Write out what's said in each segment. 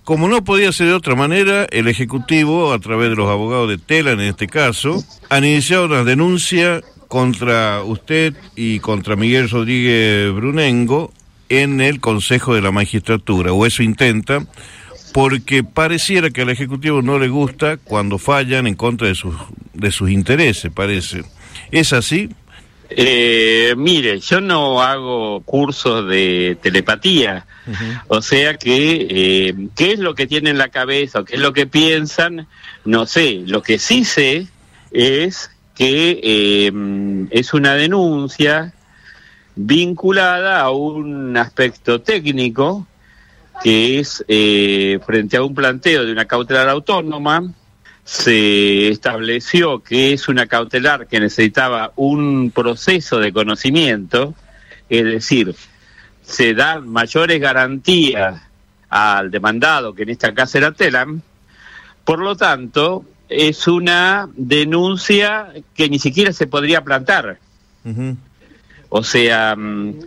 Como no podía ser de otra manera, el Ejecutivo, a través de los abogados de Telam en este caso, han iniciado una denuncia contra usted y contra Miguel Rodríguez Brunengo en el Consejo de la Magistratura, o eso intenta, porque pareciera que al Ejecutivo no le gusta cuando fallan en contra de sus intereses, parece. ¿Es así? Mire, yo no hago cursos de telepatía, o sea que qué es lo que tienen en la cabeza o qué es lo que piensan, no sé. Lo que sí sé es que es una denuncia vinculada a un aspecto técnico que es frente a un planteo de una cautelar autónoma. Se estableció que es una cautelar que necesitaba un proceso de conocimiento, es decir, se dan mayores garantías al demandado, que en esta caso era Telam. Por lo tanto, es una denuncia que ni siquiera se podría plantar. O sea,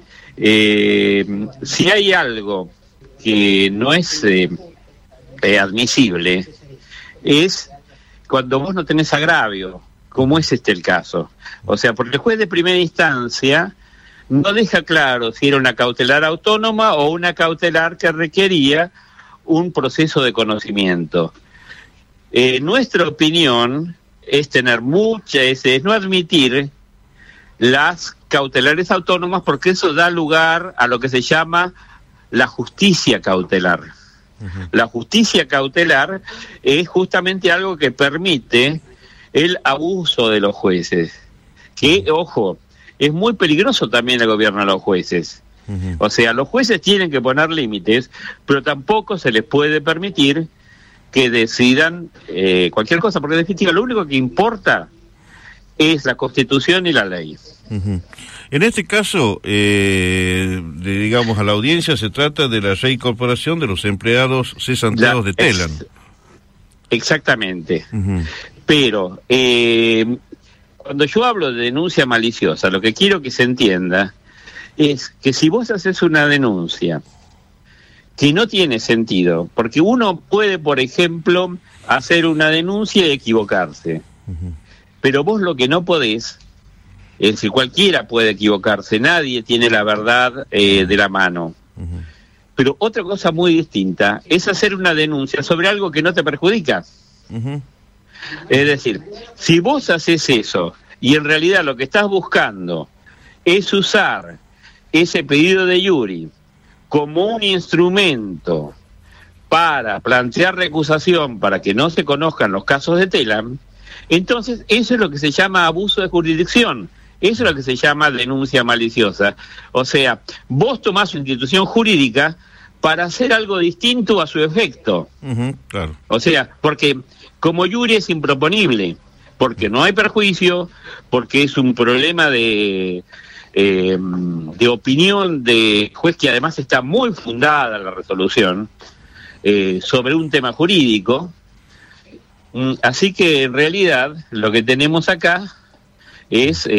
si hay algo que no es admisible, es cuando vos no tenés agravio, como es el caso. O sea, porque el juez de primera instancia no deja claro si era una cautelar autónoma o una cautelar que requería un proceso de conocimiento. Nuestra opinión es tener es no admitir las cautelares autónomas, porque eso da lugar a lo que se llama la justicia cautelar. La justicia cautelar es justamente algo que permite el abuso de los jueces, que, ojo, es muy peligroso también el gobierno de los jueces. O sea, los jueces tienen que poner límites, pero tampoco se les puede permitir que decidan cualquier cosa, porque en definitiva lo único que importa es la Constitución y la ley. En este caso, digamos, a la audiencia se trata de la reincorporación de los empleados cesanteados de Telam. Exactamente. Pero cuando yo hablo de denuncia maliciosa, lo que quiero que se entienda es que si vos haces una denuncia que no tiene sentido, porque uno puede, por ejemplo, hacer una denuncia y equivocarse, pero vos lo que no podés, es decir, cualquiera puede equivocarse, nadie tiene la verdad de la mano. Pero otra cosa muy distinta es hacer una denuncia sobre algo que no te perjudica. Es decir, si vos haces eso y en realidad lo que estás buscando es usar ese pedido de Yuri como un instrumento para plantear recusación para que no se conozcan los casos de Telam, entonces eso es lo que se llama abuso de jurisdicción. Eso es lo que se llama denuncia maliciosa. O sea, vos tomás una institución jurídica para hacer algo distinto a su efecto. Claro. O sea, porque como Yuri es improponible, porque no hay perjuicio, porque es un problema de opinión de juez, que además está muy fundada la resolución sobre un tema jurídico. Así que en realidad lo que tenemos acá es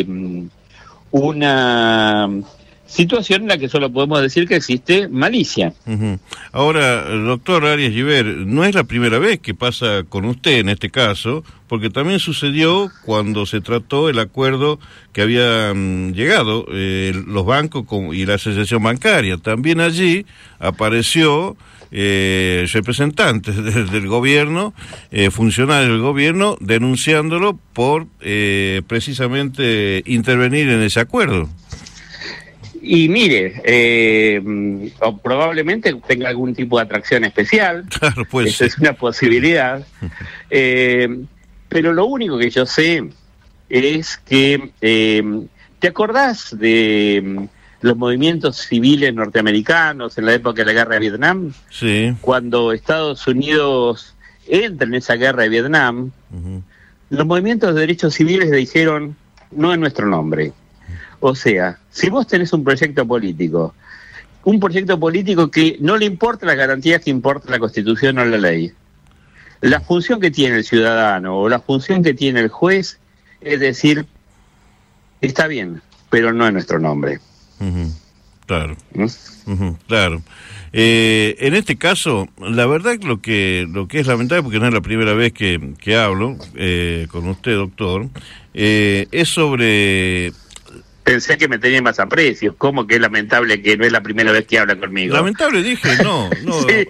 una situación en la que solo podemos decir que existe malicia. Ahora, doctor Arias Giver, no es la primera vez que pasa con usted en este caso, porque también sucedió cuando se trató el acuerdo que habían llegado los bancos y la asociación bancaria. También allí apareció representantes del gobierno, funcionarios del gobierno, denunciándolo por precisamente intervenir en ese acuerdo. Y mire, probablemente tenga algún tipo de atracción especial. Claro, pues. Esa es una posibilidad. Pero lo único que yo sé es que, ¿te acordás de los movimientos civiles norteamericanos en la época de la guerra de Vietnam? Sí. Cuando Estados Unidos entra en esa guerra de Vietnam, los movimientos de derechos civiles le dijeron, no es nuestro nombre. O sea, si vos tenés un proyecto político que no le importa las garantías que importa la Constitución o la ley, la función que tiene el ciudadano o la función que tiene el juez es decir, está bien, pero no es nuestro nombre. Claro. Claro. En este caso, la verdad lo que es lamentable, porque no es la primera vez que hablo con usted, doctor, es sobre... Pensé que me tenía más aprecio. ¿Cómo que es lamentable que no es la primera vez que habla conmigo? Lamentable dije, no. Sí.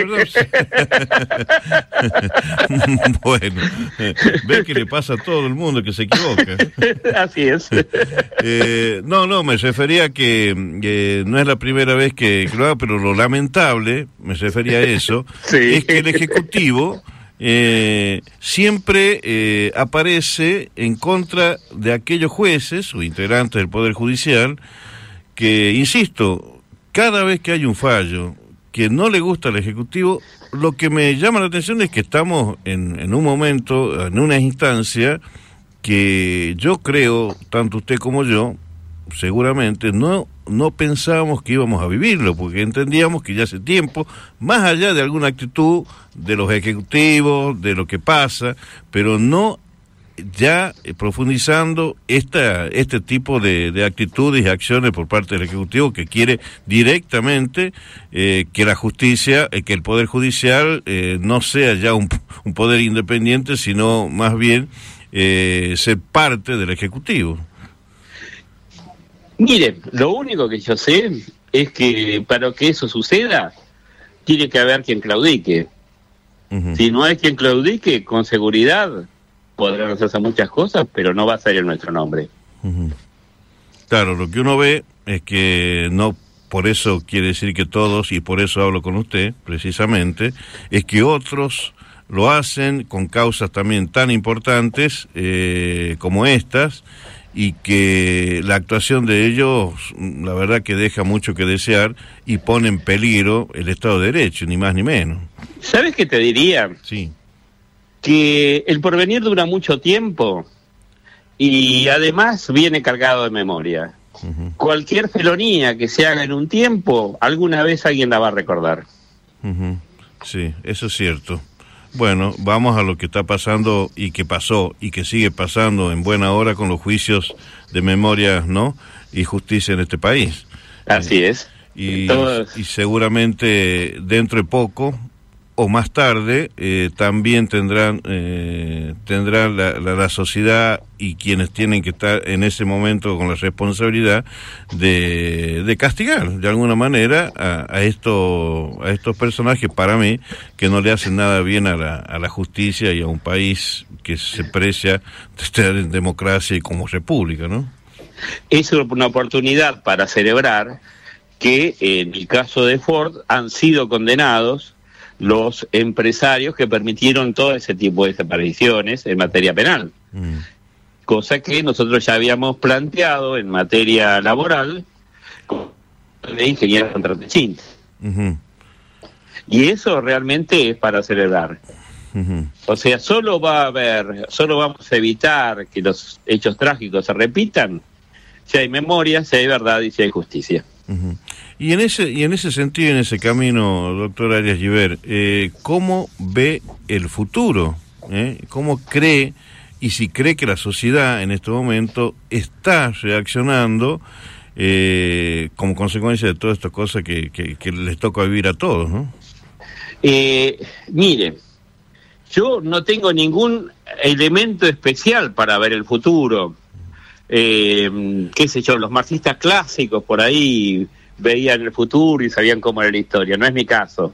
Bueno, ve que le pasa a todo el mundo que se equivoca. Así es. No, me refería que no es la primera vez que lo hago, pero lo lamentable, me refería a eso, sí. Es que el Ejecutivo... siempre aparece en contra de aquellos jueces o integrantes del Poder Judicial que, insisto, cada vez que hay un fallo que no le gusta al Ejecutivo, lo que me llama la atención es que estamos en un momento, en una instancia que yo creo, tanto usted como yo, seguramente no pensábamos que íbamos a vivirlo, porque entendíamos que ya hace tiempo, más allá de alguna actitud de los ejecutivos, de lo que pasa, pero no ya profundizando este tipo de actitudes y acciones por parte del Ejecutivo, que quiere directamente que la justicia, que el Poder Judicial no sea ya un poder independiente, sino más bien ser parte del Ejecutivo. Mire, lo único que yo sé es que para que eso suceda, tiene que haber quien claudique. Si no hay quien claudique, con seguridad podrán hacerse muchas cosas, pero no va a salir nuestro nombre. Claro, lo que uno ve es que no, por eso quiere decir que todos, y por eso hablo con usted, precisamente, es que otros lo hacen con causas también tan importantes como estas, y que la actuación de ellos, la verdad que deja mucho que desear y pone en peligro el Estado de Derecho, ni más ni menos. ¿Sabes qué te diría? Sí. Que el porvenir dura mucho tiempo y además viene cargado de memoria. Cualquier felonía que se haga en un tiempo, alguna vez alguien la va a recordar. Sí, eso es cierto. Bueno, vamos a lo que está pasando y que pasó y que sigue pasando en buena hora con los juicios de memoria, ¿no? Y justicia en este país. Así es. Y seguramente dentro de poco o más tarde también tendrán la sociedad y quienes tienen que estar en ese momento con la responsabilidad de castigar de alguna manera a estos personajes, para mí, que no le hacen nada bien a la justicia y a un país que se precia de estar en democracia y como república, ¿no? Es una oportunidad para celebrar que en el caso de Ford han sido condenados los empresarios que permitieron todo ese tipo de desapariciones en materia penal. Cosa que nosotros ya habíamos planteado en materia laboral con de ingenieros contratechistas. Y eso realmente es para celebrar. O sea, solo vamos a evitar que los hechos trágicos se repitan si hay memoria, si hay verdad y si hay justicia. Y en ese sentido, en ese camino, doctor Arias Giver, ¿cómo ve el futuro? ¿Cómo cree, y si cree que la sociedad en este momento está reaccionando como consecuencia de todas estas cosas que les toca vivir a todos, ¿no? Mire, yo no tengo ningún elemento especial para ver el futuro. Qué sé yo, los marxistas clásicos por ahí veían el futuro y sabían cómo era la historia. No es mi caso.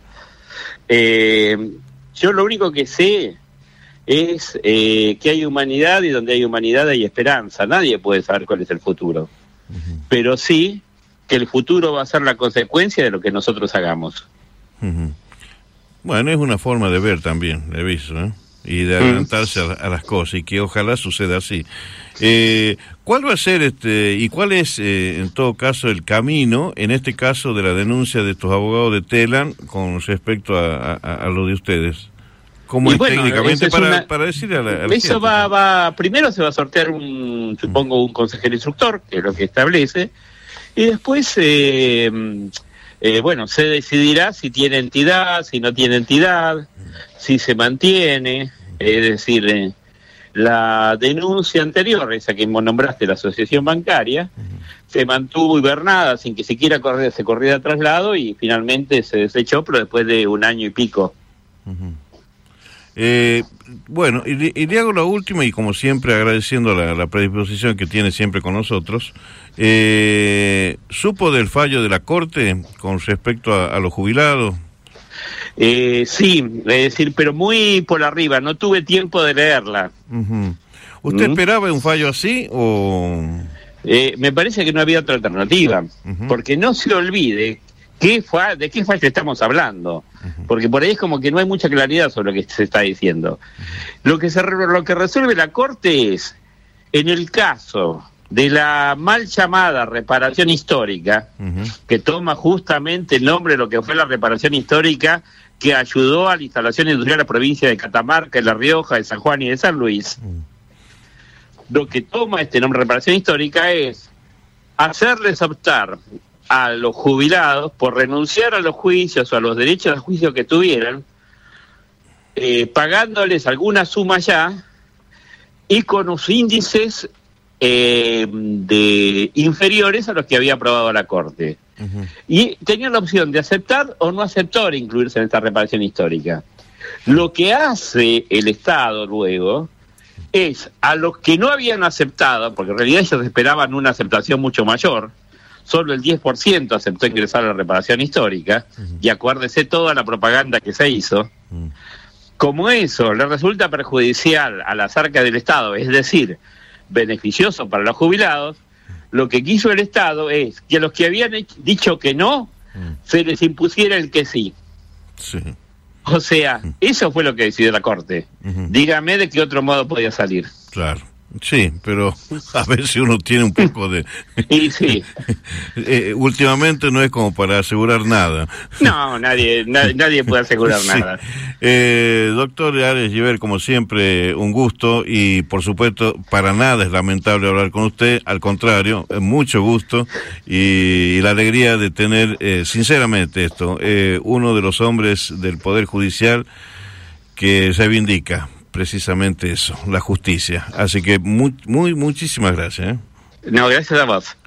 Yo lo único que sé es que hay humanidad, y donde hay humanidad hay esperanza. Nadie puede saber cuál es el futuro, pero sí que el futuro va a ser la consecuencia de lo que nosotros hagamos. Bueno, es una forma de ver también, he visto, ¿no? Y de adelantarse a las cosas, y que ojalá suceda así. ¿Cuál va a ser y cuál es en todo caso el camino, en este caso de la denuncia de estos abogados de Telam con respecto a lo de ustedes? ¿Cómo es técnicamente para decirle a la eso gente? Primero se va a sortear supongo un consejero instructor, que es lo que establece, y después se decidirá si tiene entidad, si no tiene entidad, si se mantiene, es decir, La denuncia anterior, esa que nombraste, la asociación bancaria, se mantuvo hibernada sin que siquiera se corriera traslado y finalmente se desechó, pero después de 1 año y pico. Bueno, y le hago la última, y como siempre agradeciendo la predisposición que tiene siempre con nosotros. ¿Supo del fallo de la Corte con respecto a los jubilados? Sí, es decir, pero muy por arriba, no tuve tiempo de leerla. ¿Usted esperaba un fallo así o...? Me parece que no había otra alternativa, porque no se olvide de qué fallo estamos hablando, porque por ahí es como que no hay mucha claridad sobre lo que se está diciendo. Lo que resuelve la Corte es, en el caso de la mal llamada reparación histórica, que toma justamente el nombre de lo que fue la reparación histórica que ayudó a la instalación industrial de la provincia de Catamarca, de La Rioja, de San Juan y de San Luis. Lo que toma este nombre de reparación histórica es hacerles optar a los jubilados por renunciar a los juicios o a los derechos de juicio que tuvieran, pagándoles alguna suma ya y con los índices inferiores a los que había aprobado la Corte. Y tenían la opción de aceptar o no aceptar incluirse en esta reparación histórica. Lo que hace el Estado luego es a los que no habían aceptado, porque en realidad ellos esperaban una aceptación mucho mayor, solo el 10% aceptó ingresar a la reparación histórica, y acuérdese toda la propaganda que se hizo. Como eso le resulta perjudicial a las arcas del Estado, es decir, beneficioso para los jubilados, lo que quiso el Estado es que a los que habían dicho que no, se les impusiera el que sí. O sea, eso fue lo que decidió la Corte. Dígame de qué otro modo podía salir. Claro. Sí, pero a veces uno tiene un poco de... Y sí. Últimamente no es como para asegurar nada. No, nadie puede asegurar nada. Doctor Arias Giver, como siempre, un gusto, y por supuesto, para nada es lamentable hablar con usted, al contrario, mucho gusto, y la alegría de tener, sinceramente sinceramente uno de los hombres del Poder Judicial que reivindica precisamente eso, la justicia. Así que muchísimas gracias. No, gracias a vos.